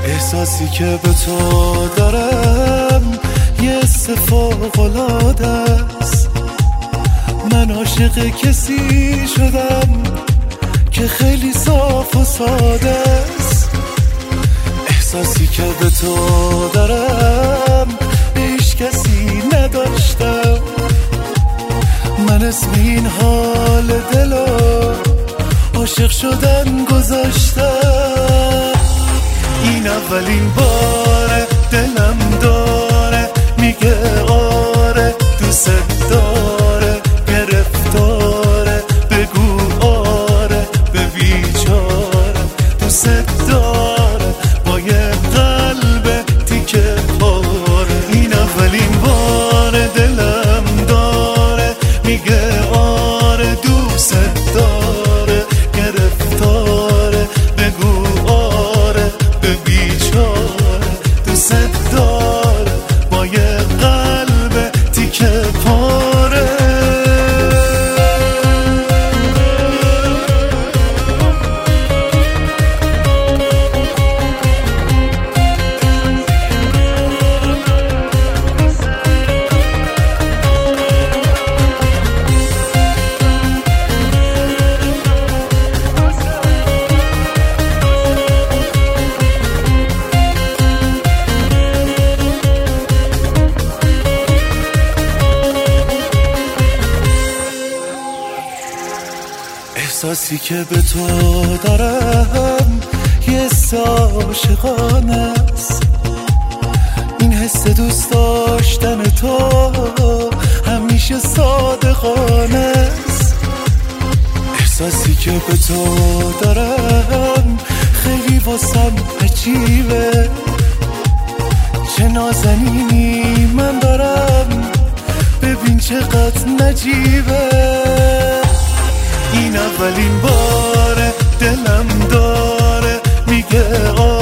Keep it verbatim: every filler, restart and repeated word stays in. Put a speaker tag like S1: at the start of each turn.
S1: احساسی که به تو دارم یه حس فوق‌العاده است. من عاشق کسی شدم که خیلی صاف و ساده است. احساسی که به تو دارم هیچ کسی نداشتم. من اسم این حال دلو عاشق شدن گذاشتم. این اولین باره دلم داره میگه آره دوست داره، گرفتاره بگو آره به بیچاره. دوست داره با یه قلب تیکه پاره. این اولین باره دلم داره میگه آره دوست داره، گرفتاره بگو آره به بیچاره. دوست داره با یه قلب تیکه پاره. احساسی که به تو دارم یه حس عاشقانه است. این حس دوست داشتن تو همیشه صادقانه است. احساسی که به تو دارم خیلی واسم عجیبه. چه نازنینی من دارم، ببین چقدر نجیبه. این اولین باره دلم داره میگه